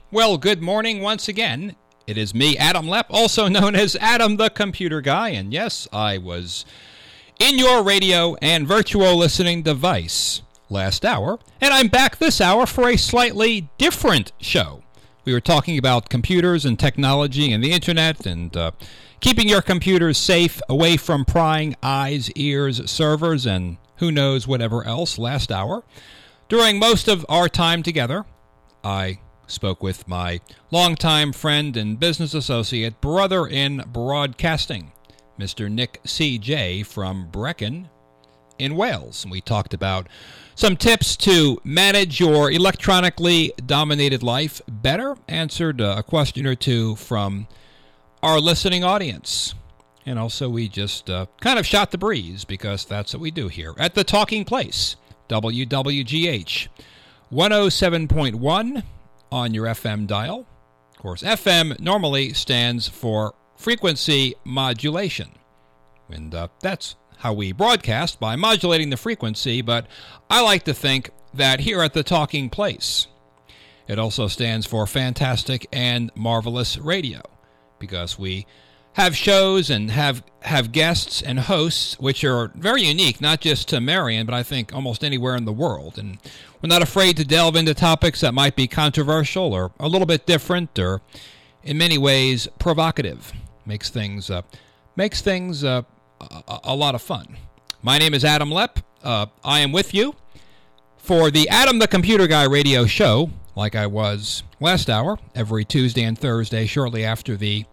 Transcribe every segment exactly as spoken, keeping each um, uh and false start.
Well, good morning once again. It is me, Adam Lepp, also known as Adam the Computer Guy. And yes, I was in your radio and virtual listening device last hour. And I'm back this hour for a slightly different show. We were talking about computers and technology and the internet and uh, keeping your computers safe away from prying eyes, ears, servers, and who knows whatever else last hour. During most of our time together, I spoke with my longtime friend and business associate, brother in broadcasting, Mister Nick C J from Brecon in Wales. And we talked about some tips to manage your electronically dominated life better, answered a question or two from our listening audience. And also we just uh, kind of shot the breeze, because that's what we do here at the Talking Place, W W G H one oh seven point one on your F M dial. Of course, F M normally stands for frequency modulation, and uh, that's how we broadcast, by modulating the frequency, but I like to think that here at the Talking Place, it also stands for fantastic and marvelous radio, because we have shows and have have guests and hosts which are very unique, not just to Marion, but I think almost anywhere in the world. And we're not afraid to delve into topics that might be controversial or a little bit different, or in many ways provocative. Makes things uh, makes things uh, a, a lot of fun. My name is Adam Lepp. Uh, I am with you for the Adam the Computer Guy radio show, like I was last hour, every Tuesday and Thursday, shortly after the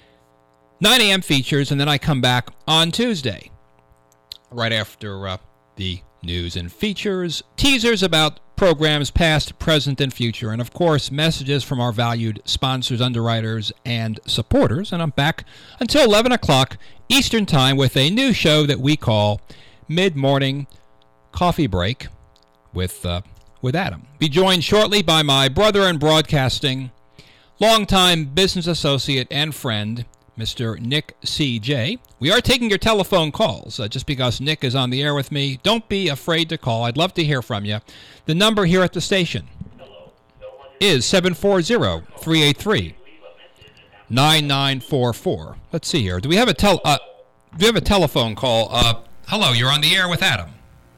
nine a.m. features, and then I come back on Tuesday, right after uh, the news and features, teasers about programs past, present, and future, and of course, messages from our valued sponsors, underwriters, and supporters. And I'm back until eleven o'clock Eastern Time with a new show that we call Mid-Morning Coffee Break with, uh, with Adam. Be joined shortly by my brother in broadcasting, longtime business associate and friend, Mister Nick C J. We are taking your telephone calls. Uh, just because Nick is on the air with me, don't be afraid to call. I'd love to hear from you. The number here at the station is seven four zero, three eight three, nine nine four four. Let's see here. Do we have a tel? Uh, do we have a telephone call? Uh, hello, you're on the air with Adam.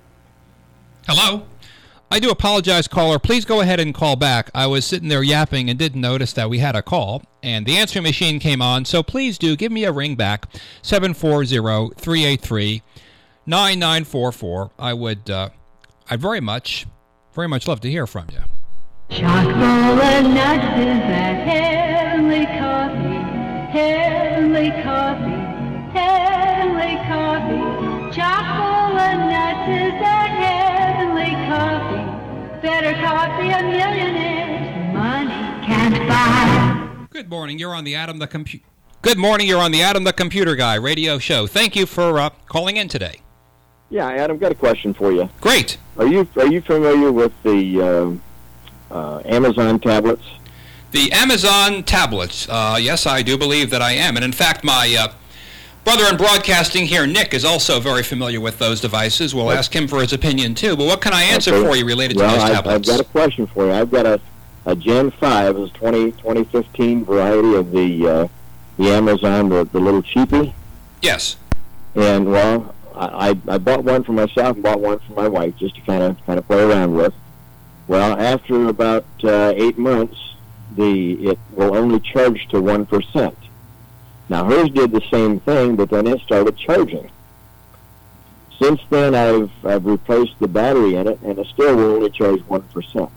Hello? I do apologize, caller. Please go ahead and call back. I was sitting there yapping and didn't notice that we had a call, and the answering machine came on, so please do give me a ring back, seven four zero, three eight three, nine nine four four. I would, uh, I'd very much, very much love to hear from you. Chocolate nuts is that heavenly coffee, heavenly coffee, heavenly coffee. Chocolate nuts is that heavenly coffee. Better coffee a millionaires money can't buy. Good morning. You're on the Adam the Computer. Good morning. You're on the Adam the Computer Guy radio show. Thank you for uh, calling in today. Yeah, Adam, got a question for you. Great. Are you are you familiar with the uh, uh, Amazon tablets? The Amazon tablets. Uh, yes, I do believe that I am, and in fact, my uh, brother in broadcasting here, Nick, is also very familiar with those devices. We'll ask him for his opinion, too. But what can I answer okay. for you related well, to those I've, tablets? I've got a question for you. I've got a, a Gen five, it's twenty, twenty fifteen variety of the uh, the Amazon, the, the little cheapie. Yes. And, well, I, I bought one for myself and bought one for my wife just to kind of kind of play around with. Well, after about uh, eight months, the it will only charge to one percent. Now, hers did the same thing, but then it started charging. Since then, I've, I've replaced the battery in it, and it still will only charge one percent.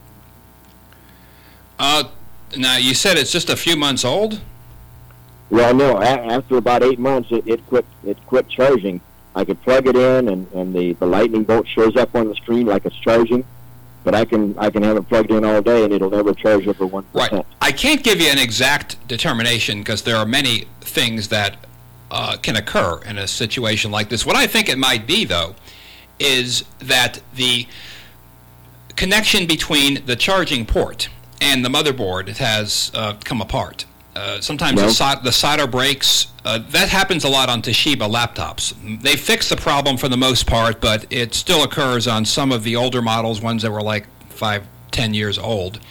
Uh, now, you said it's just a few months old? Well, no, a- after about eight months, it, it quit it quit charging. I could plug it in, and, and the, the lightning bolt shows up on the screen like it's charging, but I can I can have it plugged in all day, and it'll never charge over one percent. Right. I can't give you an exact determination because there are many things that uh, can occur in a situation like this. What I think it might be, though, is that the connection between the charging port and the motherboard has uh, come apart. Uh, sometimes no. the, sol- the solder breaks. Uh, that happens a lot on Toshiba laptops. They fixed the problem for the most part, but it still occurs on some of the older models, ones that were like five, ten years old.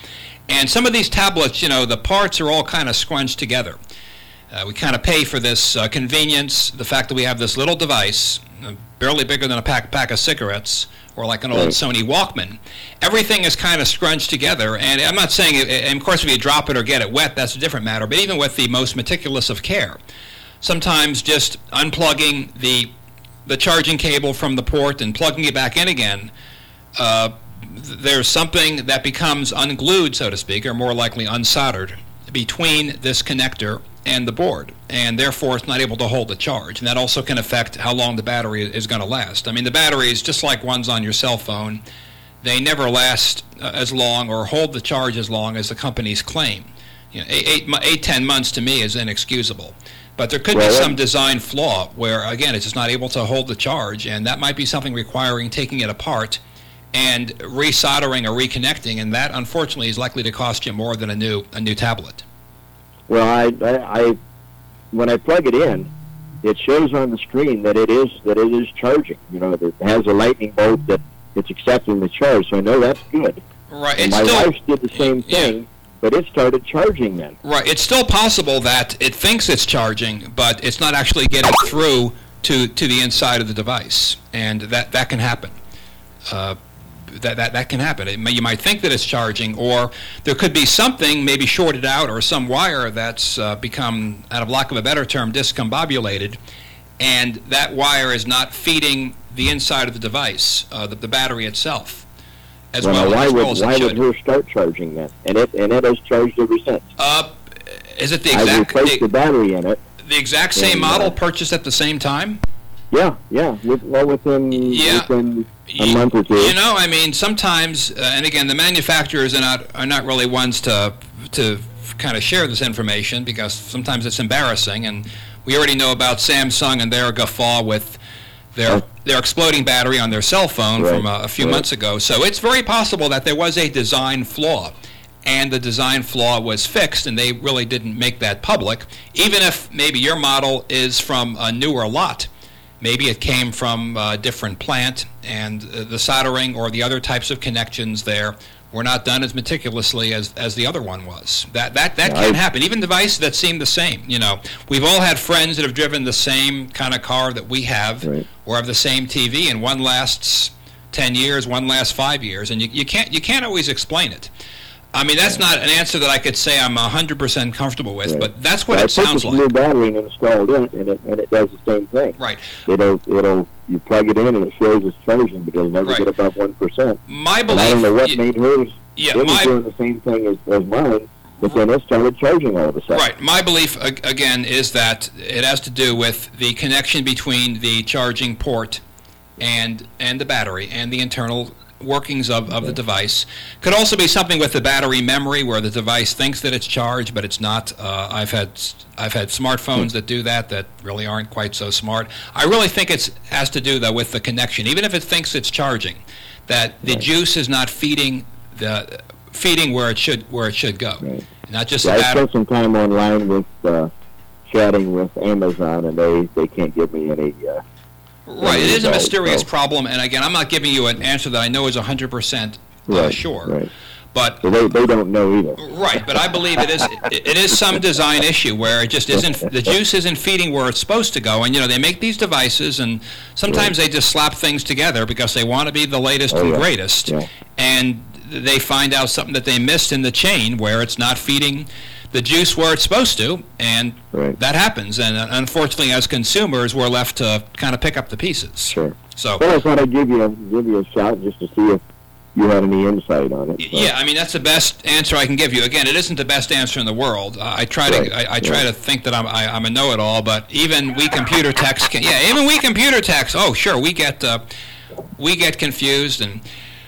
And some of these tablets, you know, the parts are all kind of scrunched together. Uh, we kind of pay for this uh, convenience, the fact that we have this little device, uh, barely bigger than a pack, pack of cigarettes, or like an old Right. Sony Walkman. Everything is kind of scrunched together, and I'm not saying, it, and of course if you drop it or get it wet, that's a different matter, but even with the most meticulous of care, sometimes just unplugging the the charging cable from the port and plugging it back in again, uh, th- there's something that becomes unglued, so to speak, or more likely unsoldered, between this connector and the board, and therefore it's not able to hold the charge. And that also can affect how long the battery is going to last. I mean, the batteries, just like ones on your cell phone, they never last uh, as long or hold the charge as long as the companies claim. You know, eight, eight, mo- eight, ten months to me is inexcusable. But there could Well, be that- some design flaw where, again, it's just not able to hold the charge, and that might be something requiring taking it apart and resoldering or reconnecting, and that, unfortunately, is likely to cost you more than a new a new tablet. Well, I, I, I, when I plug it in, it shows on the screen that it is that it is charging. You know, it has a lightning bolt that it's accepting the charge, so I know that's good. Right. And It's my still, wife did the same yeah. thing, but it started charging then. Right. It's still possible that it thinks it's charging, but it's not actually getting through to, to the inside of the device, and that, that can happen. Uh, that, that that can happen. It may, you might think that it's charging, or there could be something maybe shorted out, or some wire that's uh, become, out of lack of a better term, discombobulated, and that wire is not feeding the inside of the device, uh, the, the battery itself, as Well, well, now, why as, well would as it why should. would her start charging then? And it and it has charged ever since. Uh, is it the I exact replaced the the, battery in it. the exact same and, model uh, purchased at the same time? Yeah, yeah. With, well, within Yeah. within a You- month or two. You know, I mean, sometimes, uh, and again, the manufacturers are not are not really ones to to kind of share this information, because sometimes it's embarrassing, and we already know about Samsung and their guffaw with their Right. their exploding battery on their cell phone Right. from a, a few Right. months ago. So it's very possible that there was a design flaw, and the design flaw was fixed, and they really didn't make that public, even if maybe your model is from a newer lot. Maybe it came from a different plant, and uh, the soldering or the other types of connections there were not done as meticulously as, as the other one was. That that, that Yeah, can I- happen. Even devices that seem the same. You know, we've all had friends that have driven the same kind of car that we have, Right. or have the same T V, and one lasts ten years, one lasts five years, and you, you can't you can't always explain it. I mean, that's not an answer that I could say I'm one hundred percent comfortable with, Right. but that's what I it sounds purchased a like. new battery and installed it, and it and it does the same thing. Right. It'll it'll you plug it in and it shows it's charging, but it'll never Right. get above one percent. My And belief. I don't know what y- made hers. yeah, it was my- doing the same thing as, as mine, but then it started charging all of a sudden. Right. My belief, ag- again, is that it has to do with the connection between the charging port and and the battery and the internal workings of, of the device. Could also be something with the battery memory, where the device thinks that it's charged, but it's not. Uh, I've had I've had smartphones that do that that really aren't quite so smart. I really think it has to do, though, with the connection. Even if it thinks it's charging, that the Right. juice is not feeding the feeding where it should where it should go. Right. Not just Yeah, the I battery. spent some time online with uh, chatting with Amazon, and they, they can't give me any. Uh, Right, it is a result, mysterious so- problem, and again, I'm not giving you an answer that I know is one hundred percent uh, Right, sure. right. But So they, they don't know either. right, but I believe it is it, it is some design issue where it just isn't the juice isn't feeding where it's supposed to go, and you know they make these devices, and sometimes they just slap things together because they want to be the latest Oh, and yeah. greatest, Yeah. and they find out something that they missed in the chain where it's not feeding the juice where it's supposed to, and Right. that happens. And uh, unfortunately, as consumers, we're left to kind of pick up the pieces. Sure. So. Well, I thought I'd give you a, give you a shout just to see if you had any insight on it. So. Yeah, I mean that's the best answer I can give you. Again, it isn't the best answer in the world. Uh, I try Right, to I, I try right. to think that I'm I, I'm a know-it-all, but even we computer techs can. Yeah, even we computer techs. Oh, sure, we get uh, we get confused, and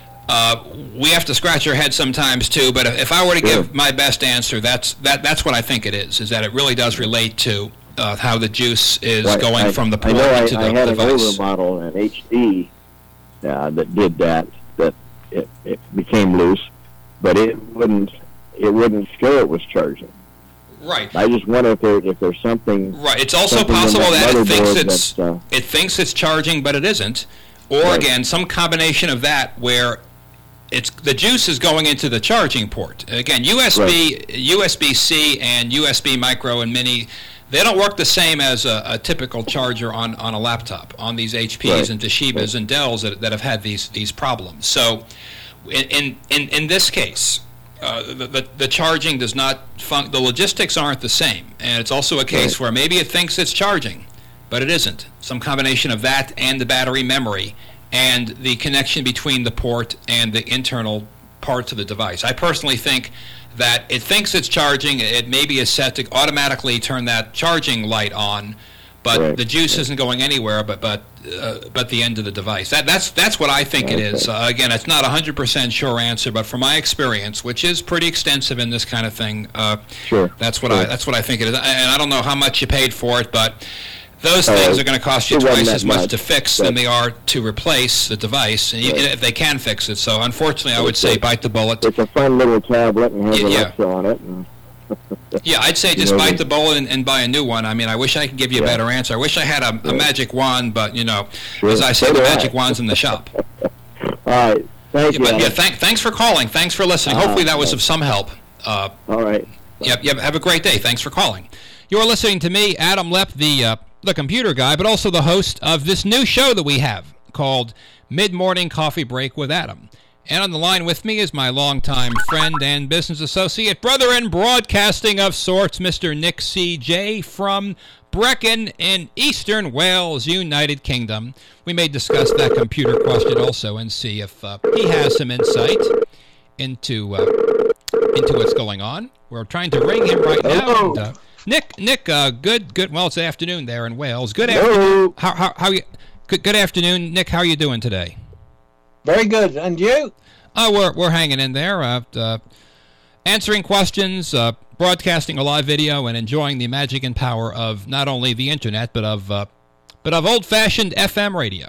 uh, we have to scratch our head sometimes too. But if, if I were to Sure. give my best answer, that's that that's what I think it is. Is that it really does relate to uh, how the juice is Right, going I, from the I port know I, to the I had an device. older model, an H D, uh, that did that. That it, it became loose, but it wouldn't it wouldn't show it was charging. Right. I just wonder if there if there's something. Right. It's also something in possible that, that it thinks motherboard it's that, uh, it thinks it's charging, but it isn't. Or Right. again, some combination of that where it's the juice is going into the charging port. Again, U S B, right. U S B C and U S B Micro and Mini, they don't work the same as a, a typical charger on, on a laptop, on these H Ps right. and Toshibas right. and Dells that, that have had these these problems. So in in, in this case, uh, the, the the charging does not fun- the logistics aren't the same. And it's also a case right. where maybe it thinks it's charging, but it isn't. Some combination of that and the battery memory and the connection between the port and the internal parts of the device. I personally think that it thinks it's charging. It maybe is set to automatically turn that charging light on, but right. the juice right. isn't going anywhere but but uh, but the end of the device. That that's that's what I think okay. it is. Uh, again, it's not a hundred percent sure answer, but from my experience, which is pretty extensive in this kind of thing, uh, sure. that's what sure. I that's what I think it is. And I don't know how much you paid for it, but those things uh, are going to cost you twice as much, much to fix than they are to replace the device, and right. if they can fix it. So, unfortunately, I would say bite the bullet. It's a fun little tablet and has yeah, Alexa yeah. on it. And yeah, I'd say just you know, bite the bullet and, and buy a new one. I mean, I wish I could give you a yeah. better answer. I wish I had a, a yeah. magic wand, but, you know, sure. as I say, so the I. magic wand's in the shop. All right. Thank yeah, you. But, yeah, thank, thanks for calling. Thanks for listening. Uh, Hopefully that was right. of some help. Uh, All right. Yep, yep. Have a great day. Thanks for calling. You're listening to me, Adam Lepp, the uh, the computer guy, but also the host of this new show that we have called Mid-Morning Coffee Break with Adam. And on the line with me is my longtime friend and business associate, brother in broadcasting of sorts, Mister Nick C J from Brecon in Eastern Wales, United Kingdom. We may discuss that computer question also and see if uh, he has some insight into uh, into what's going on. We're trying to ring him right now. And, uh, Nick, Nick, uh, good, good. Well, it's afternoon there in Wales. Good Hello. afternoon. How, how, how you? Good, good afternoon, Nick. How are you doing today? Very good, and you? Uh, we're we're hanging in there, uh, uh, answering questions, uh, broadcasting a live video, and enjoying the magic and power of not only the internet but of uh, but of old-fashioned F M radio.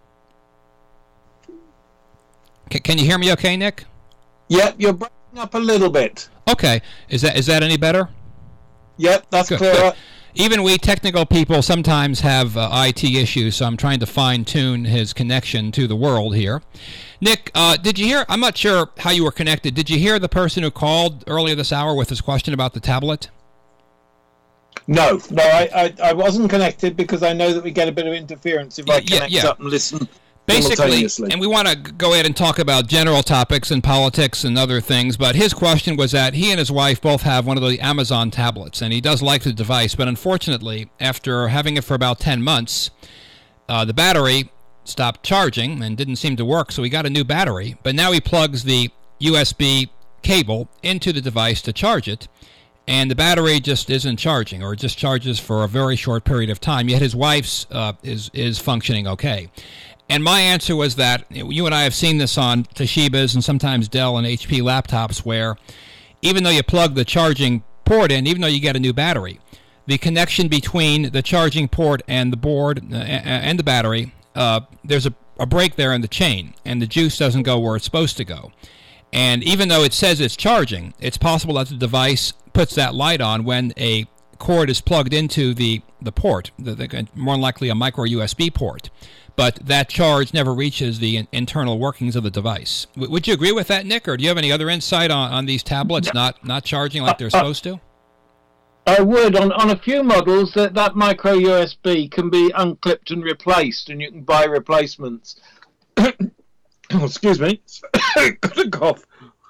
C- can you hear me? Okay, Nick? Yep, you're breaking up a little bit. Okay, is that is that any better? Yep, that's Good, clearer. good. Even we technical people sometimes have uh, I T issues, so I'm trying to fine-tune his connection to the world here. Nick, uh, did you hear, I'm not sure how you were connected, did you hear the person who called earlier this hour with his question about the tablet? No, no, I, I, I wasn't connected because I know that we get a bit of interference if I connect yeah, yeah. up and listen. Basically, and we want to go ahead and talk about general topics and politics and other things, but his question was that he and his wife both have one of the Amazon tablets, and he does like the device, but unfortunately, after having it for about ten months, uh, the battery stopped charging and didn't seem to work, so he got a new battery, but now he plugs the U S B cable into the device to charge it, and the battery just isn't charging, or it just charges for a very short period of time, yet his wife's uh, is, is functioning okay. And my answer was that you and I have seen this on Toshibas and sometimes Dell and H P laptops where even though you plug the charging port in, even though you get a new battery, the connection between the charging port and the board uh, and the battery, uh, there's a, a break there in the chain, and the juice doesn't go where it's supposed to go. And even though it says it's charging, it's possible that the device puts that light on when a cord is plugged into the, the port, the, the, more than likely a micro U S B port. But that charge never reaches the in- internal workings of the device. W- would you agree with that, Nick, or do you have any other insight on, on these tablets not, not charging like they're supposed to? I would. On, on a few models, that, that micro U S B can be unclipped and replaced, and you can buy replacements. Oh, excuse me. Got a cough.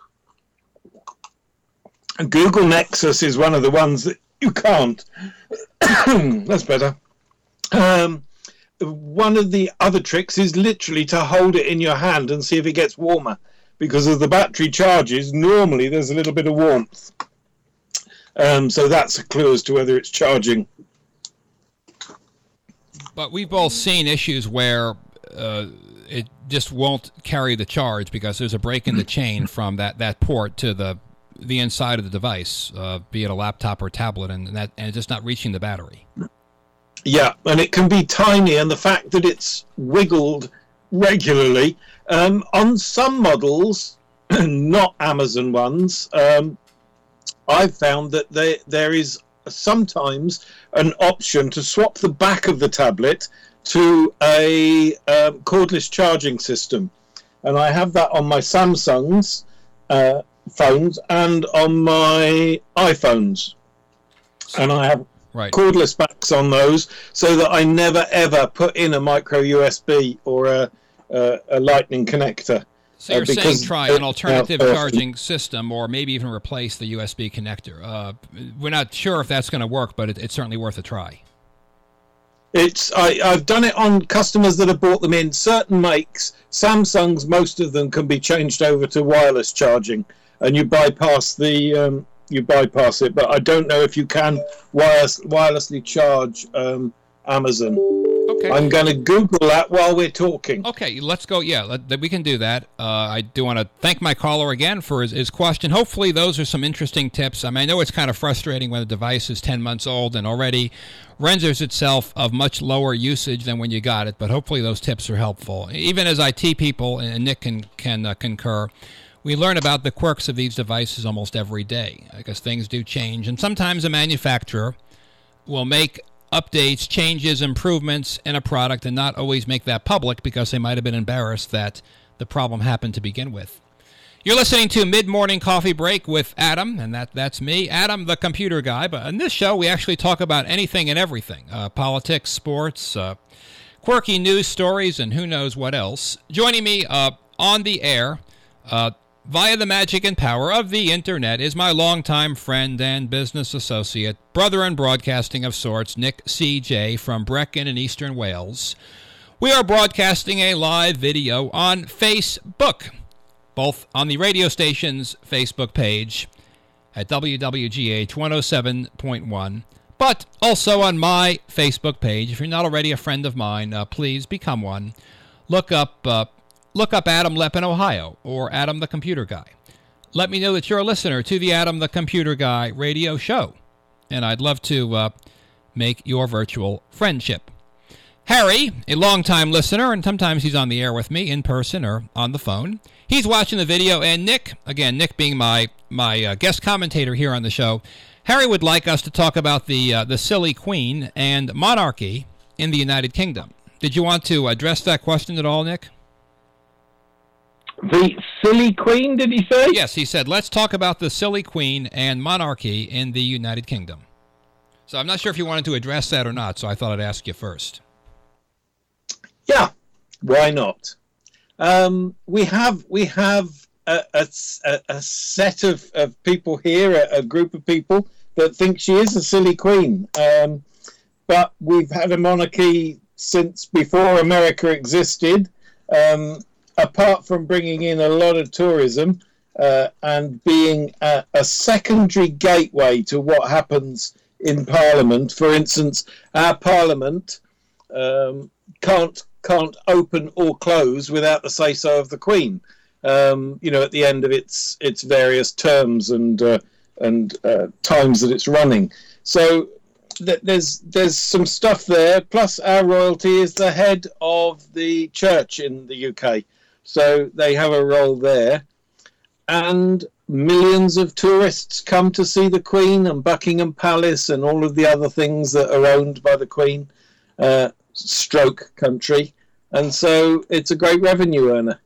Google Nexus is one of the ones that you can't. That's better. Um... One of the other tricks is literally to hold it in your hand and see if it gets warmer, because as the battery charges, normally there's a little bit of warmth. Um, so that's a clue as to whether it's charging. But we've both seen issues where uh, it just won't carry the charge because there's a break in the chain from that, that port to the the inside of the device, uh, be it a laptop or tablet, and that and it's just not reaching the battery. Yeah, and it can be tiny, and the fact that it's wiggled regularly. Um, on some models, not Amazon ones, um, I've found that they, there is sometimes an option to swap the back of the tablet to a um, cordless charging system. and I have that on my Samsung's uh, phones and on my iPhones, and I have right. cordless backs on those, so that I never ever put in a micro U S B or a a, a lightning connector. So you're uh, saying try an alternative uh, charging system, or maybe even replace the U S B connector. Uh, we're not sure if that's going to work, but it, it's certainly worth a try. It's I, I've done it on customers that have bought them in. Certain makes, Samsung's, most of them can be changed over to wireless charging, and you bypass the um, you bypass it. But I don't know if you can wireless, wirelessly charge um, Amazon. Okay. I'm going to Google that while we're talking. Okay, let's go. Yeah, let, we can do that. Uh, I do want to thank my caller again for his, his question. Hopefully those are some interesting tips. I mean, I know it's kind of frustrating when the device is ten months old and already renders itself of much lower usage than when you got it, but hopefully those tips are helpful. Even as I T people, and Nick can, can uh, concur, we learn about the quirks of these devices almost every day, because things do change. And sometimes a manufacturer will make updates, changes, improvements in a product and not always make that public because they might have been embarrassed that the problem happened to begin with. You're listening to Mid-Morning Coffee Break with Adam, and that that's me, Adam the Computer Guy. But in this show, we actually talk about anything and everything, uh, politics, sports, uh, quirky news stories, and who knows what else. Joining me uh, on the air, uh, via the magic and power of the Internet, is my longtime friend and business associate, brother in broadcasting of sorts, Nick C J from Brecon in Eastern Wales. We are broadcasting a live video on Facebook, both on the radio station's Facebook page at W W G H one oh seven point one, but also on my Facebook page. If you're not already a friend of mine, uh, please become one. Look up uh, Look up Adam Lepp in Ohio, or Adam the Computer Guy. Let me know that you're a listener to the Adam the Computer Guy radio show, and I'd love to uh, make your virtual friendship. Harry, a longtime listener, and sometimes he's on the air with me in person or on the phone. He's watching the video, and Nick, again, Nick being my, my uh, guest commentator here on the show, Harry would like us to talk about the, uh, the silly Queen and monarchy in the United Kingdom. Did you want to address that question at all, Nick? The silly Queen, did he say? Yes, he said, let's talk about the silly Queen and monarchy in the United Kingdom. So I'm not sure if you wanted to address that or not, so I thought I'd ask you first. Yeah, why not? Um, we have we have a, a, a set of, of people here, a, a group of people that think she is a silly queen. Um, but we've had a monarchy since before America existed. Um, apart from bringing in a lot of tourism uh, and being a, a secondary gateway to what happens in Parliament. For instance, our Parliament um, can't can't open or close without the say-so of the Queen. Um, you know, at the end of its its various terms and uh, and uh, times that it's running. So th- there's there's some stuff there. Plus, our royalty is the head of the church in the U K. So they have a role there, and millions of tourists come to see the Queen and Buckingham Palace and all of the other things that are owned by the Queen, uh, stroke country, and so it's a great revenue earner.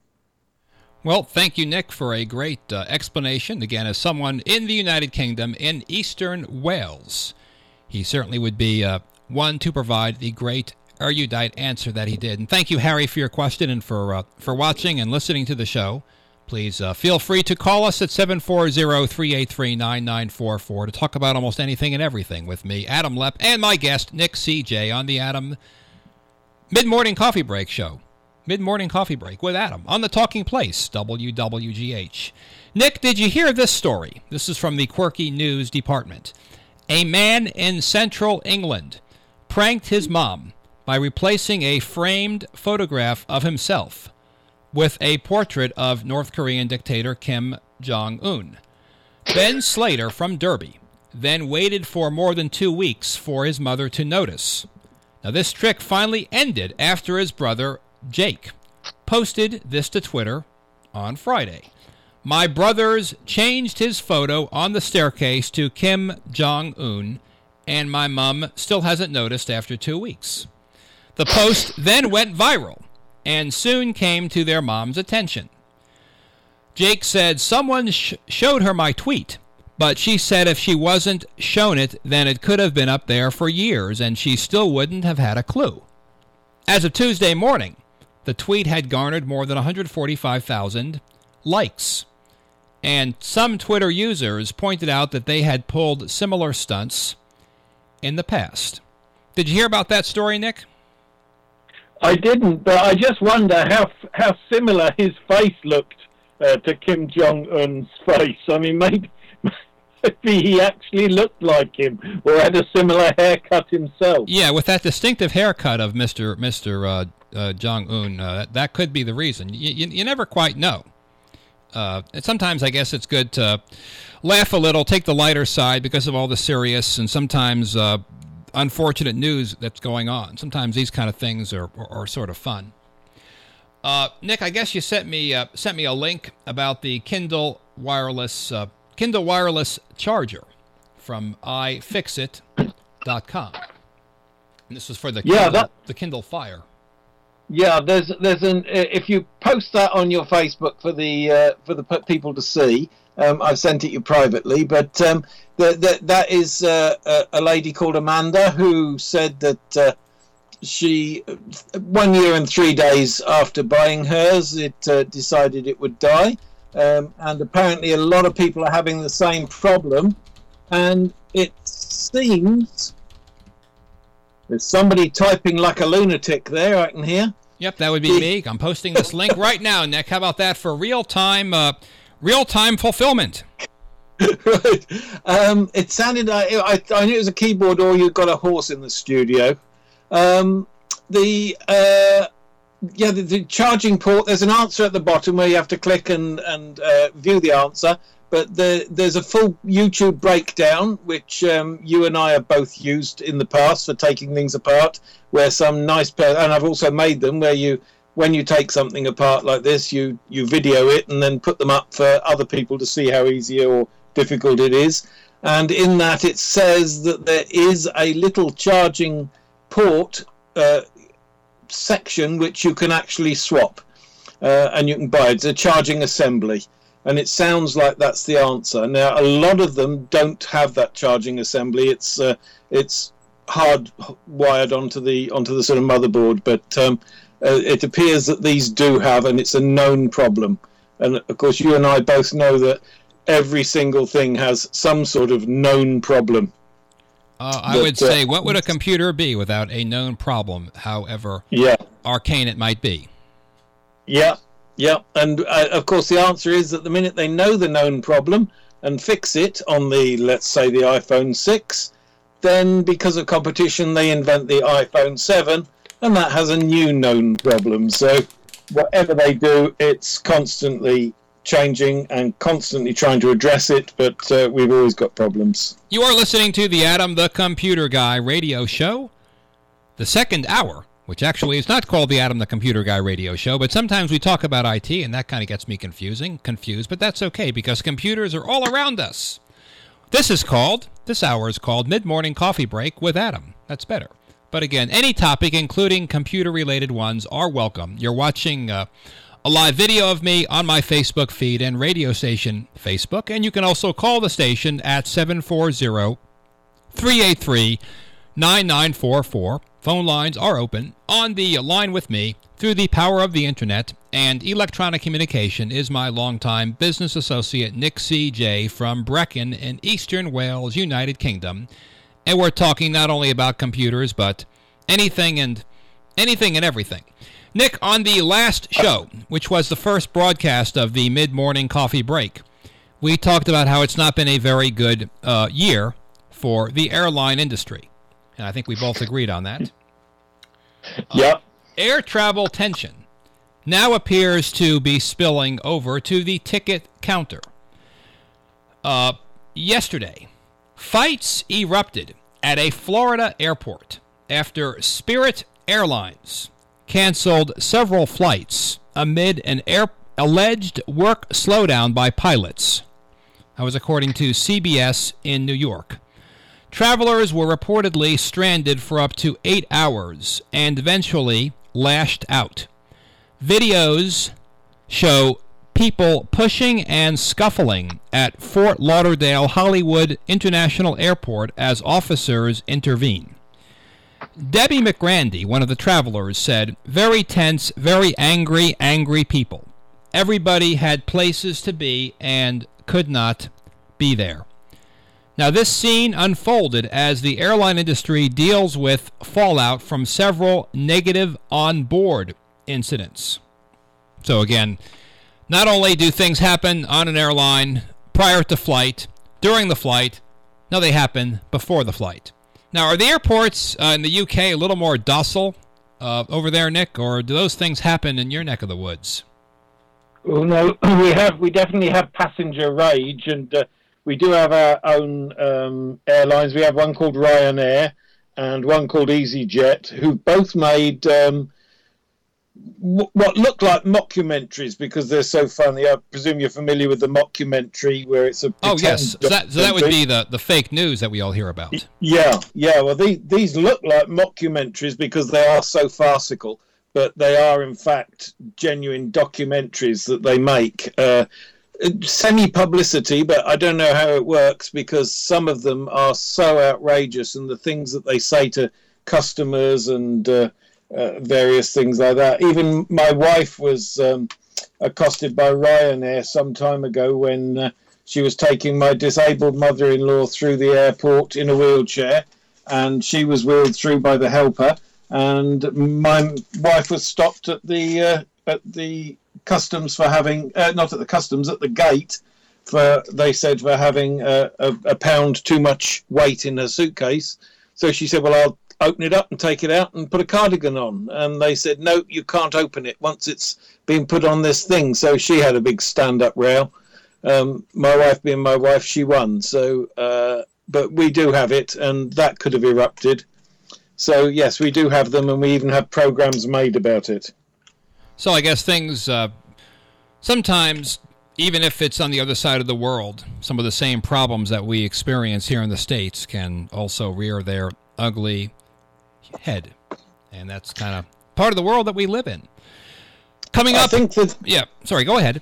Well, thank you, Nick, for a great uh, explanation. Again, as someone in the United Kingdom, in Eastern Wales, he certainly would be uh, one to provide the great erudite answer that he did. And thank you, Harry, for your question and for uh, for watching and listening to the show. Please uh, feel free to call us at seven four zero, three eight three, nine nine four four to talk about almost anything and everything with me, Adam Lepp, and my guest, Nick C J, on the Adam Mid-Morning Coffee Break show. Mid-Morning Coffee Break with Adam on the Talking Place, W W G H. Nick, did you hear this story? This is from the Quirky News Department. A man in central England pranked his mom by replacing a framed photograph of himself with a portrait of North Korean dictator Kim Jong-un. Ben Slater from Derby then waited for more than two weeks for his mother to notice. Now, this trick finally ended after his brother, Jake, posted this to Twitter on Friday. My brother's changed his photo on the staircase to Kim Jong-un, and my mom still hasn't noticed after two weeks. The post then went viral, and soon came to their mom's attention. Jake said, "Someone sh- showed her my tweet, but she said if she wasn't shown it, then it could have been up there for years, and she still wouldn't have had a clue." As of Tuesday morning, the tweet had garnered more than one hundred forty-five thousand likes. And some Twitter users pointed out that they had pulled similar stunts in the past. Did you hear about that story, Nick? I didn't, but I just wonder how how similar his face looked uh, to Kim Jong-un's face. I mean, maybe, maybe he actually looked like him or had a similar haircut himself. Yeah, with that distinctive haircut of Mister Mister Uh, uh, Jong-un, uh, that could be the reason. You, you, you never quite know. Uh, and sometimes I guess it's good to laugh a little, take the lighter side because of all the serious and sometimes uh, unfortunate news that's going on. Sometimes these kind of things are, are, are sort of fun. Uh, Nick, I guess you sent me uh, sent me a link about the Kindle wireless uh, Kindle wireless charger from i fix it dot com. And this was for the yeah, Kindle, that... the Kindle Fire. Yeah, there's there's an if you post that on your Facebook for the uh, for the people to see, um, I've sent it you privately, but um, the, the, that is uh, a, a lady called Amanda who said that uh, she one year and three days after buying hers, it uh, decided it would die, um, and apparently a lot of people are having the same problem, and it seems. There's somebody typing like a lunatic there, I can hear. Yep, that would be me. I'm posting this link right now, Nick. How about that for real-time uh, real-time fulfillment? Right. Um, it sounded like... I, I knew it was a keyboard or you got a horse in the studio. Um, the... Uh, yeah, the, the charging port, there's an answer at the bottom where you have to click and, and uh, view the answer. But the, there's a full YouTube breakdown, which um, you and I have both used in the past for taking things apart, where some nice... Per- and I've also made them where you, when you take something apart like this, you, you video it and then put them up for other people to see how easy or difficult it is. And in that it says that there is a little charging port uh, section which you can actually swap. Uh, and you can buy it. It's a charging assembly. And it sounds like that's the answer. Now, a lot of them don't have that charging assembly. It's uh, it's hard wired onto the onto the sort of motherboard, but um, uh, it appears that these do have, and it's a known problem. And of course, you and I both know that every single thing has some sort of known problem. Uh, I but, would say, uh, what would a computer be without a known problem, however yeah. arcane it might be? Yeah. Yeah, and uh, of course the answer is that the minute they know the known problem and fix it on the, let's say, the iPhone six, then because of competition they invent the iPhone seven, and that has a new known problem. So whatever they do, it's constantly changing and constantly trying to address it, but uh, we've always got problems. You are listening to the Adam the Computer Guy radio show, the second hour, which actually is not called the Adam the Computer Guy radio show, but sometimes we talk about I T, and that kind of gets me confusing, confused, but that's okay, because computers are all around us. This is called, this hour is called Mid-Morning Coffee Break with Adam. That's better. But again, any topic, including computer-related ones, are welcome. You're watching uh, a live video of me on my Facebook feed and radio station Facebook, and you can also call the station at seven four zero, three eight three, nine nine four four. Phone lines are open. On the line with me, through the power of the Internet and electronic communication, is my longtime business associate, Nick C J, from Brecon in Eastern Wales, United Kingdom. And we're talking not only about computers, but anything and anything and everything. Nick, on the last show, which was the first broadcast of the mid-morning coffee break, we talked about how it's not been a very good uh, year for the airline industry. And I think we both agreed on that. Yep. Uh, air travel tension now appears to be spilling over to the ticket counter. Uh, yesterday, fights erupted at a Florida airport after Spirit Airlines canceled several flights amid an air alleged work slowdown by pilots. That was according to C B S in New York. Travelers were reportedly stranded for up to eight hours and eventually lashed out. Videos show people pushing and scuffling at Fort Lauderdale Hollywood International Airport as officers intervene. Debbie McGrandy, one of the travelers, said, "Very tense, very angry, angry people. Everybody had places to be and could not be there." Now, this scene unfolded as the airline industry deals with fallout from several negative on-board incidents. So again, not only do things happen on an airline prior to flight, during the flight, no, they happen before the flight. Now, are the airports uh, in the U K a little more docile uh, over there, Nick, or do those things happen in your neck of the woods? Well, no, we have we definitely have passenger rage, and uh, we do have our own um, airlines. We have one called Ryanair and one called EasyJet, who both made um, w- what look like mockumentaries because they're so funny. I presume you're familiar with the mockumentary where it's a oh yes, so that, so that would be the, the fake news that we all hear about. Yeah, yeah. Well, these these look like mockumentaries because they are so farcical, but they are in fact genuine documentaries that they make. Uh, semi-publicity, but I don't know how it works because some of them are so outrageous, and the things that they say to customers and uh, uh, various things like that. Even my wife was um, accosted by Ryanair some time ago when uh, she was taking my disabled mother-in-law through the airport in a wheelchair, and she was wheeled through by the helper, and my wife was stopped at the uh, at the customs for having uh, not at the customs at the gate for they said for having uh, a, a pound too much weight in her suitcase. So she said, well, I'll open it up and take it out and put a cardigan on, and they said, no, you can't open it once it's been put on this thing. So she had a big stand-up row. Um, my wife being my wife, she won. So uh, but we do have it, and that could have erupted. So yes, we do have them, and we even have programs made about it. So I guess things, uh, sometimes, even if it's on the other side of the world, some of the same problems that we experience here in the States can also rear their ugly head. And that's kind of part of the world that we live in. Coming up... I think that... Yeah, sorry, go ahead.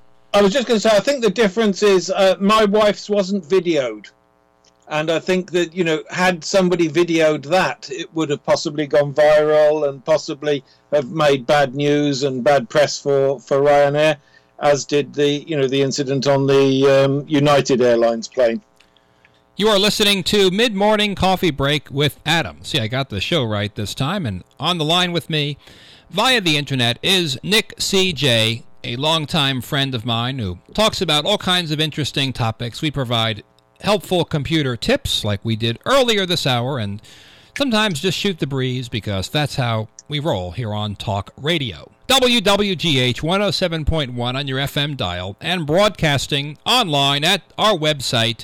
I was just going to say, I think the difference is uh, my wife's wasn't videoed. And I think that, you know, had somebody videoed that, it would have possibly gone viral and possibly have made bad news and bad press for, for Ryanair, as did the, you know, the incident on the um, United Airlines plane. You are listening to Mid-Morning Coffee Break with Adam. See, I got the show right this time. And on the line with me via the internet is Nick C J, a longtime friend of mine who talks about all kinds of interesting topics. We provide helpful computer tips like we did earlier this hour, and sometimes just shoot the breeze because that's how we roll here on Talk Radio. W W G H one oh seven point one on your F M dial and broadcasting online at our website,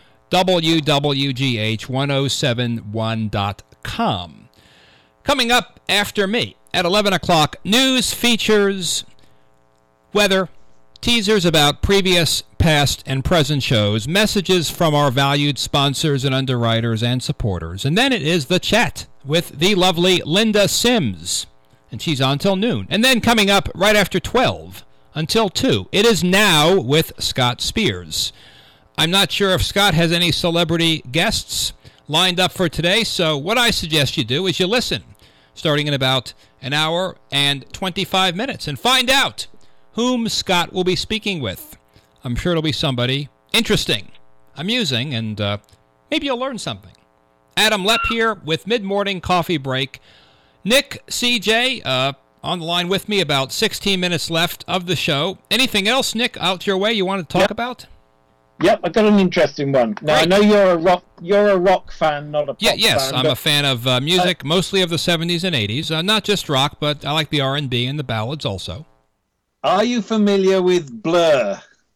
W W G H ten seventy-one dot com. Coming up after me at eleven o'clock, news, features, weather, teasers about previous, past, and present shows, messages from our valued sponsors and underwriters and supporters. And then it is the chat with the lovely Linda Sims. And she's on till noon. And then coming up right after twelve until two, it is Now with Scott Spears. I'm not sure if Scott has any celebrity guests lined up for today, so what I suggest you do is you listen, starting in about an hour and twenty-five minutes, and find out whom Scott will be speaking with. I'm sure it'll be somebody interesting, amusing, and uh, maybe you'll learn something. Adam Lepp here with Mid-Morning Coffee Break. Nick C J uh, on the line with me, about sixteen minutes left of the show. Anything else, Nick, out your way you want to talk yep. about? Yep, I got an interesting one. Now, Great. I know you're a rock you're a rock fan, not a pop yeah, yes, fan. I'm but, a fan of uh, music, uh, mostly of the seventies and eighties. Uh, not just rock, but I like the R and B and the ballads also. Are you familiar with Blur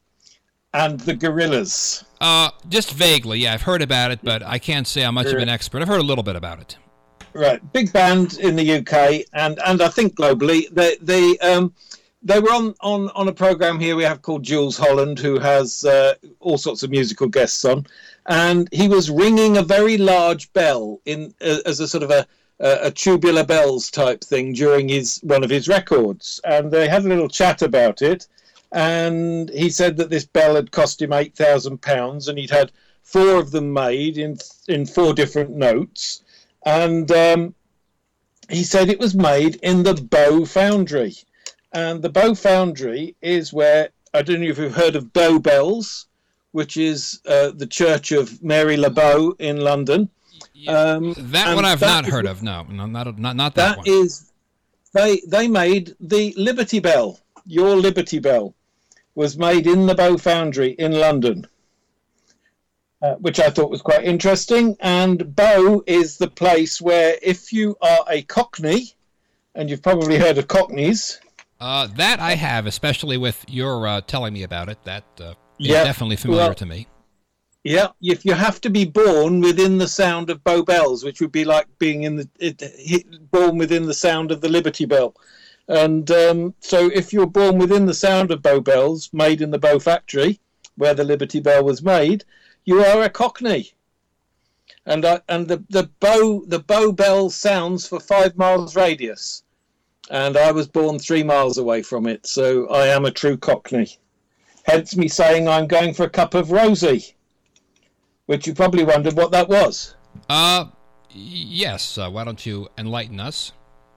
and the Gorillaz? Uh, just vaguely, yeah. I've heard about it, but I can't say I'm much of an expert. I've heard a little bit about it. Right, big band in the U K and, and I think globally. They they um they were on, on, on a program here we have called Jules Holland, who has uh, all sorts of musical guests on, and he was ringing a very large bell in uh, as a sort of a uh, a Tubular Bells type thing during his one of his records, and they had a little chat about it. And he said that this bell had cost him eight thousand pounds, and he'd had four of them made in in four different notes. And um, he said it was made in the Bow Foundry. And the Bow Foundry is where, I don't know if you've heard of Bow Bells, which is uh, the Church of Mary Le Bow in London. Um, that one I've not heard of. No, no, not not not that, that one. Is they they made the Liberty Bell. Your Liberty Bell was made in the Bow Foundry in London, uh, which I thought was quite interesting. And Bow is the place where, if you are a Cockney, and you've probably heard of Cockneys. Uh, that I have, especially with your uh, telling me about it. That uh, is yeah, definitely familiar well, to me. Yeah, if you have to be born within the sound of Bow Bells, which would be like being in the it, it, born within the sound of the Liberty Bell. And um, so if you're born within the sound of Bow Bells, made in the Bow Factory, where the Liberty Bell was made, you are a Cockney. And uh, and the, the Bow the Bow Bell sounds for five miles radius. And I was born three miles away from it, so I am a true Cockney. Hence me saying I'm going for a cup of Rosie, which you probably wondered what that was. Uh, yes. Uh, why don't you enlighten us?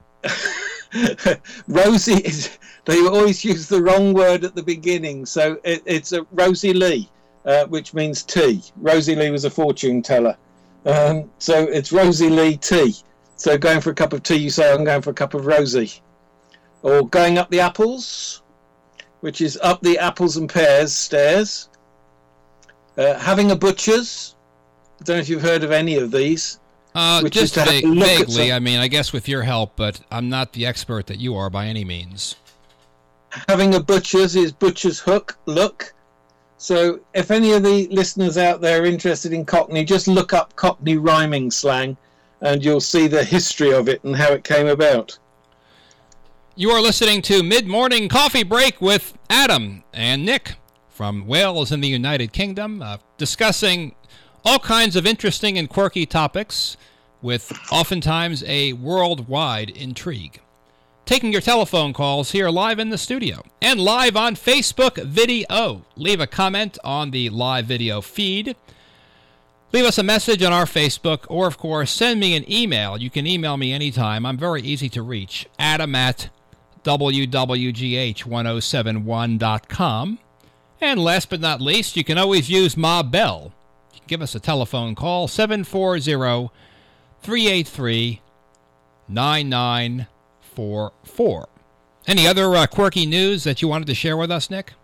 Rosie is, they always use the wrong word at the beginning, so it, it's a Rosie Lee, uh, which means tea. Rosie Lee was a fortune teller, um, so it's Rosie Lee tea. So going for a cup of tea, you say I'm going for a cup of Rosie. Or going up the apples, which is up the apples and pears stairs. Uh, having a butcher's, I don't know if you've heard of any of these. Uh, just va- vaguely, I mean, I guess with your help, but I'm not the expert that you are by any means. Having a butcher's is butcher's hook, look. So if any of the listeners out there are interested in Cockney, just look up Cockney rhyming slang and you'll see the history of it and how it came about. You are listening to Mid-Morning Coffee Break with Adam and Nick from Wales in the United Kingdom, uh, discussing all kinds of interesting and quirky topics with oftentimes a worldwide intrigue. Taking your telephone calls here live in the studio and live on Facebook video. Leave a comment on the live video feed. Leave us a message on our Facebook, or of course send me an email. You can email me anytime. I'm very easy to reach. Adam at W W G H ten seventy-one dot com. And last but not least, you can always use Ma Bell. Give us a telephone call, seven four zero, three eight three, nine nine four four. Any other uh, quirky news that you wanted to share with us, Nick?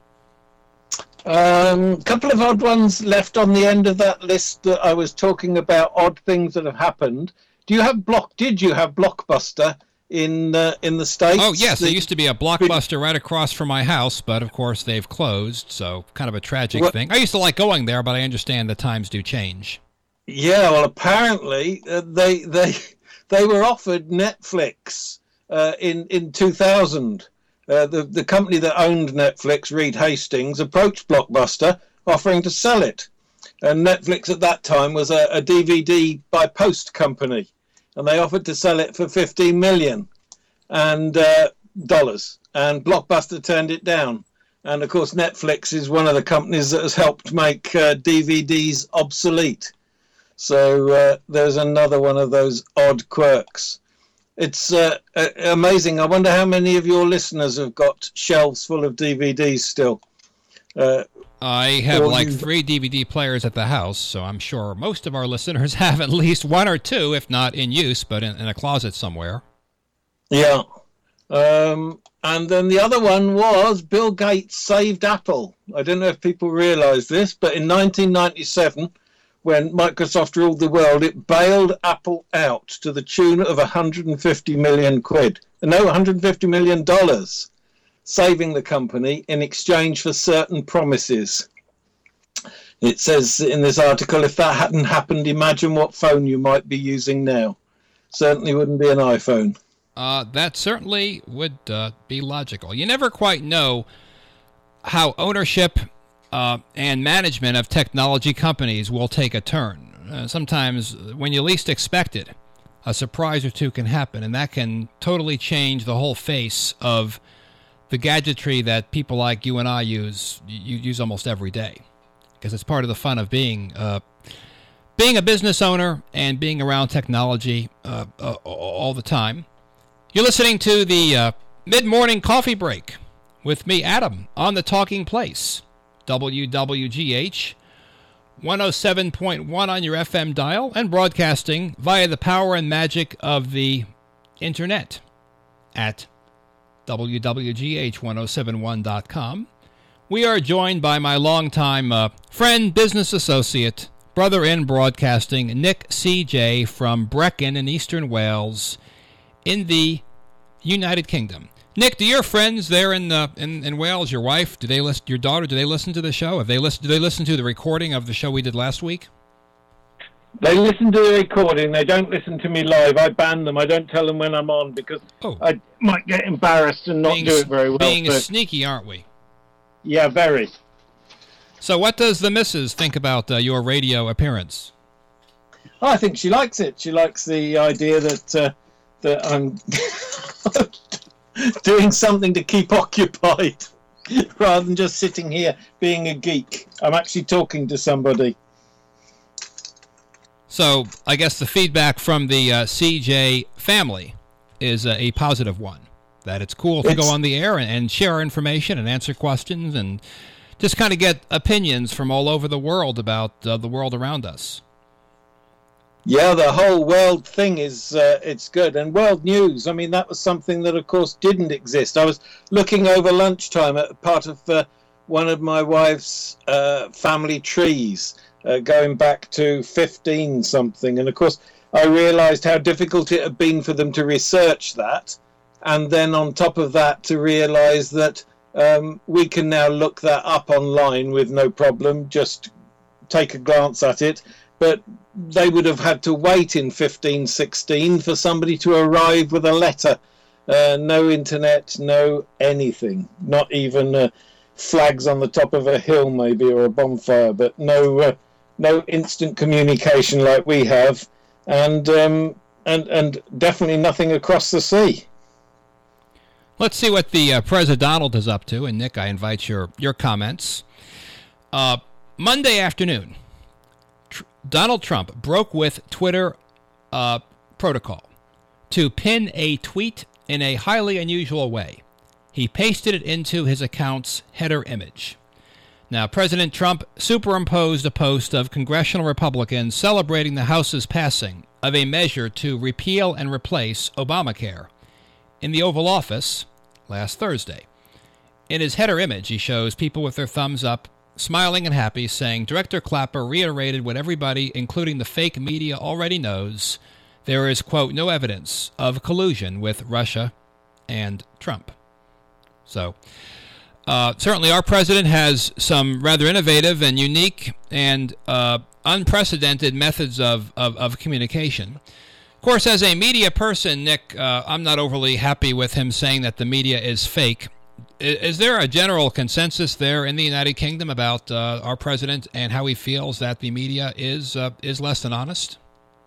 A um, couple of odd ones left on the end of that list that I was talking about, odd things that have happened. Do you have Block? Did you have Blockbuster in uh, in the States? Oh, yes. The, there used to be a Blockbuster right across from my house, but of course they've closed, so kind of a tragic what, thing. I used to like going there, but I understand the times do change. Yeah, well, apparently uh, they they they were offered Netflix uh, in in two thousand. Uh, the the company that owned Netflix, Reed Hastings, approached Blockbuster offering to sell it, and Netflix at that time was a, a D V D by post company, and they offered to sell it for fifteen million and uh, dollars, and Blockbuster turned it down. And of course, Netflix is one of the companies that has helped make uh, D V Ds obsolete. So uh, there's another one of those odd quirks. It's uh, uh, amazing. I wonder how many of your listeners have got shelves full of D V Ds still. Uh, I have like you... three D V D players at the house, so I'm sure most of our listeners have at least one or two, if not in use, but in, in a closet somewhere. Yeah. Um, and then the other one was Bill Gates saved Apple. I don't know if people realize this, but in nineteen ninety-seven, when Microsoft ruled the world, it bailed Apple out to the tune of one hundred fifty million quid. No, one hundred fifty million dollars, saving the company in exchange for certain promises. It says in this article, if that hadn't happened, imagine what phone you might be using now. Certainly wouldn't be an iPhone. Uh, that certainly would uh, be logical. You never quite know how ownership Uh, and management of technology companies will take a turn. Uh, sometimes when you least expect it. a surprise or two can happen, and that can totally change the whole face of the gadgetry that people like you and I use you use almost every day, because it's part of the fun of being uh, being a business owner and being around technology uh, uh, all the time. You're listening to the uh, Mid-Morning Coffee Break with me, Adam, on the Talking Place, W W G H one oh seven point one on your F M dial, and broadcasting via the power and magic of the internet at W W G H ten seventy-one dot com. We are joined by my longtime uh, friend, business associate, brother in broadcasting, Nick C J from Brecon in Eastern Wales in the United Kingdom. Nick, do your friends there in uh, in, in Wales, your wife, do they listen, your daughter, do they listen to the show? Have they listened? Do they listen to the recording of the show we did last week? They listen to the recording. They don't listen to me live. I ban them. I don't tell them when I'm on because oh. I might get embarrassed and not being, do it very well. Being so. sneaky, aren't we? Yeah, very. So what does the missus think about uh, your radio appearance? Oh, I think she likes it. She likes the idea that uh, that I'm doing something to keep occupied rather than just sitting here being a geek. I'm actually talking to somebody. So I guess the feedback from the uh, C J family is uh, a positive one, that it's cool to It's- go on the air and, and share information and answer questions and just kind of get opinions from all over the world about uh, the world around us. Yeah, the whole world thing is uh, it's good. And world news, I mean, that was something that, of course, didn't exist. I was looking over lunchtime at part of uh, one of my wife's uh, family trees, uh, going back to fifteen something. And, of course, I realised how difficult it had been for them to research that. And then on top of that, to realise that um, we can now look that up online with no problem, just take a glance at it. But they would have had to wait in fifteen sixteen for somebody to arrive with a letter. Uh, no internet, no anything. Not even uh, flags on the top of a hill, maybe, or a bonfire, but no uh, no instant communication like we have, and um, and and definitely nothing across the sea. Let's see what the uh, President Donald is up to. And, Nick, I invite your, your comments. Uh, Monday afternoon, Donald Trump broke with Twitter uh, protocol to pin a tweet in a highly unusual way. He pasted it into his account's header image. Now, President Trump superimposed a post of congressional Republicans celebrating the House's passing of a measure to repeal and replace Obamacare in the Oval Office last Thursday. In his header image, he shows people with their thumbs up, smiling and happy, saying, Director Clapper reiterated what everybody, including the fake media, already knows. There is, quote, no evidence of collusion with Russia and Trump. So, uh, certainly our president has some rather innovative and unique and uh, unprecedented methods of, of, of communication. Of course, as a media person, Nick, uh, I'm not overly happy with him saying that the media is fake. Is there a general consensus there in the United Kingdom about uh, our president and how he feels that the media is uh, is less than honest?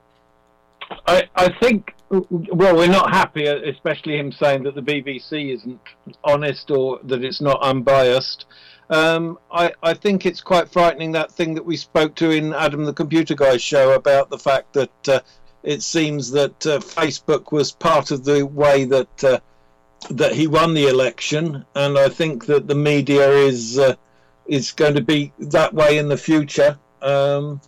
I, I think, well, we're not happy, especially him saying that the B B C isn't honest or that it's not unbiased. Um, I, I think it's quite frightening, that thing that we spoke to in Adam the Computer Guy's show about the fact that uh, it seems that uh, Facebook was part of the way that uh, that he won the election, and I think that the media is uh, is going to be that way in the future. Um,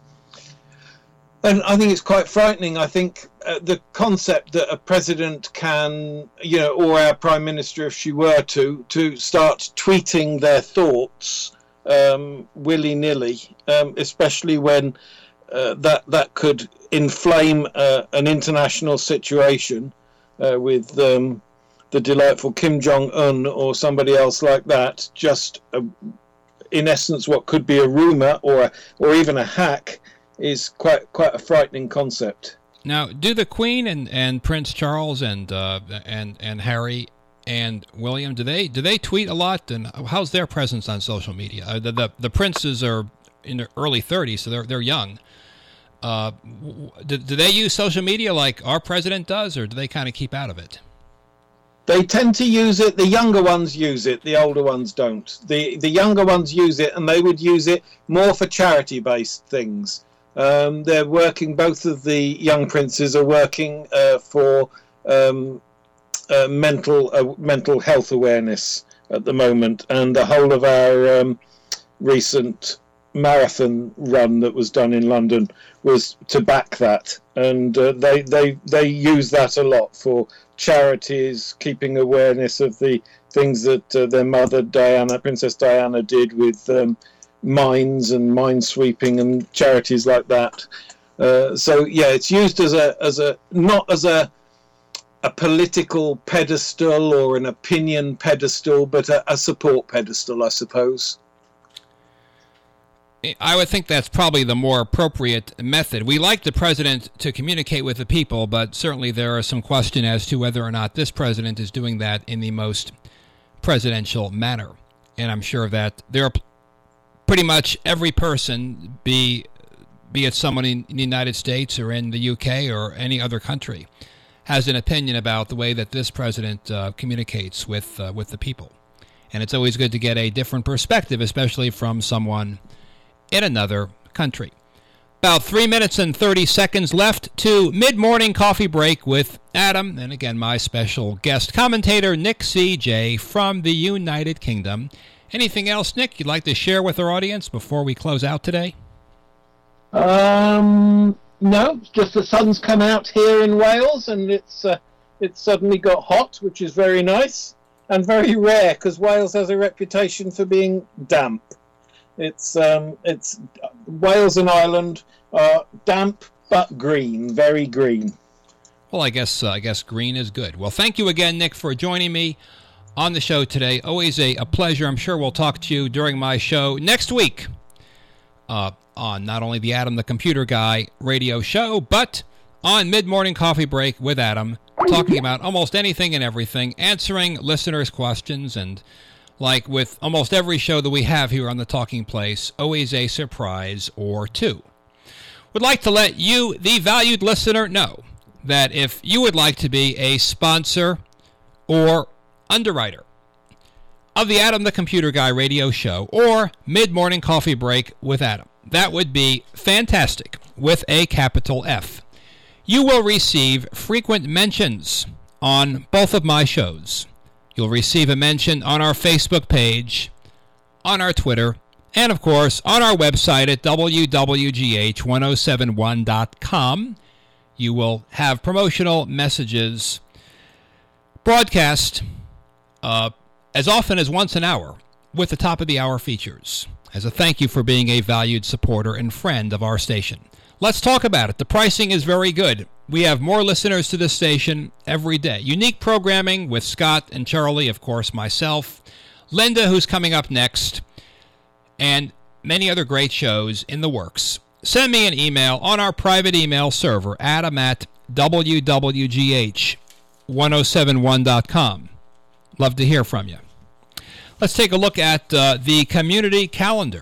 and I think it's quite frightening. I think uh, the concept that a president can, you know, or our prime minister, if she were to, to start tweeting their thoughts um, willy-nilly, um, especially when uh, that that could inflame uh, an international situation uh, with um, the delightful Kim Jong-un or somebody else like that, just uh, in essence what could be a rumour or a, or even a hack, is quite quite a frightening concept. Now, do the Queen and, and Prince Charles and uh, and and Harry and William, do they do they tweet a lot? And how's their presence on social media? Uh, the, the the princes are in their early thirties, so they're they're young. Uh, do, do they use social media like our president does, or do they kind of keep out of it? They tend to use it. The younger ones use it. The older ones don't. The the younger ones use it, and they would use it more for charity-based things. Um, they're working. Both of the young princes are working uh, for um, uh, mental uh, mental health awareness at the moment, and the whole of our um, recent marathon run that was done in London was to back that, and uh, they they they use that a lot for charities, keeping awareness of the things that uh, their mother Diana, Princess Diana, did with um, mines and mine sweeping and charities like that. Uh, so yeah, it's used as a as a not as a a political pedestal or an opinion pedestal, but a, a support pedestal, I suppose. I would think that's probably the more appropriate method. We like the president to communicate with the people, but certainly there is some question as to whether or not this president is doing that in the most presidential manner. And I'm sure that there are pretty much every person, be be it someone in the United States or in the U K or any other country, has an opinion about the way that this president uh, communicates with uh, with the people. And it's always good to get a different perspective, especially from someone in another country. About three minutes and thirty seconds left to mid-morning coffee break with Adam, and again, my special guest commentator, Nick C J from the United Kingdom. Anything else, Nick, you'd like to share with our audience before we close out today? Um, no, just the sun's come out here in Wales, and it's uh, it's suddenly got hot, which is very nice and very rare, because Wales has a reputation for being damp. It's um, it's Wales and Ireland are damp but green, very green. Well, I guess uh, I guess green is good. Well, thank you again, Nick, for joining me on the show today. Always a, a pleasure. I'm sure we'll talk to you during my show next week uh, on not only the Adam the Computer Guy radio show, but on Mid-Morning Coffee Break with Adam, talking about almost anything and everything, answering listeners' questions, and like with almost every show that we have here on The Talking Place, always a surprise or two. Would like to let you, the valued listener, know that if you would like to be a sponsor or underwriter of the Adam the Computer Guy radio show or Mid-Morning Coffee Break with Adam, that would be fantastic with a capital F. You will receive frequent mentions on both of my shows. You'll receive a mention on our Facebook page, on our Twitter, and, of course, on our website at w w g h one oh seven one dot com. You will have promotional messages broadcast uh, as often as once an hour with the top-of-the-hour features as a thank you for being a valued supporter and friend of our station. Let's talk about it. The pricing is very good. We have more listeners to this station every day. Unique programming with Scott and Charlie, of course, myself, Linda, who's coming up next, and many other great shows in the works. Send me an email on our private email server, adam at w w g h one oh seven one dot com. Love to hear from you. Let's take a look at uh, the community calendar.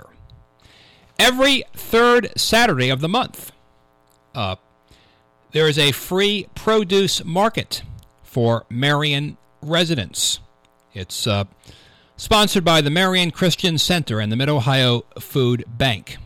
Every third Saturday of the month, uh, there is a free produce market for Marion residents. It's uh, sponsored by the Marion Christian Center and the Mid-Ohio Food Bank.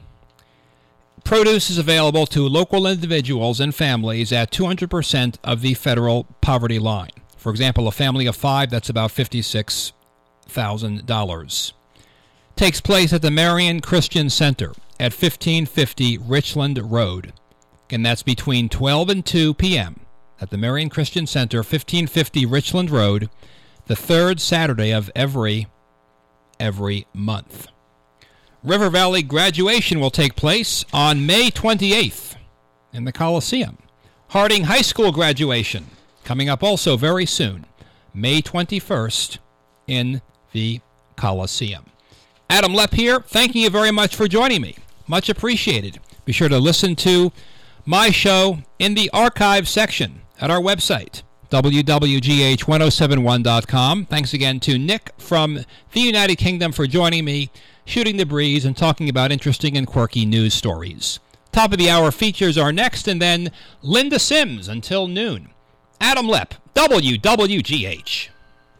Produce is available to local individuals and families at two hundred percent of the federal poverty line. For example, a family of five, that's about fifty-six thousand dollars. Takes place at the Marion Christian Center at fifteen fifty Richland Road. And that's between twelve and two p.m. at the Marion Christian Center, fifteen fifty Richland Road, the third Saturday of every, every month. River Valley graduation will take place on May twenty-eighth in the Coliseum. Harding High School graduation coming up also very soon, May twenty-first in the Coliseum. Adam Lepp here, thanking you very much for joining me. Much appreciated. Be sure to listen to my show in the archive section at our website, w w g h one oh seven one dot com. Thanks again to Nick from the United Kingdom for joining me, shooting the breeze and talking about interesting and quirky news stories. Top of the hour features are next, and then Linda Sims until noon. Adam Lepp, W W G H.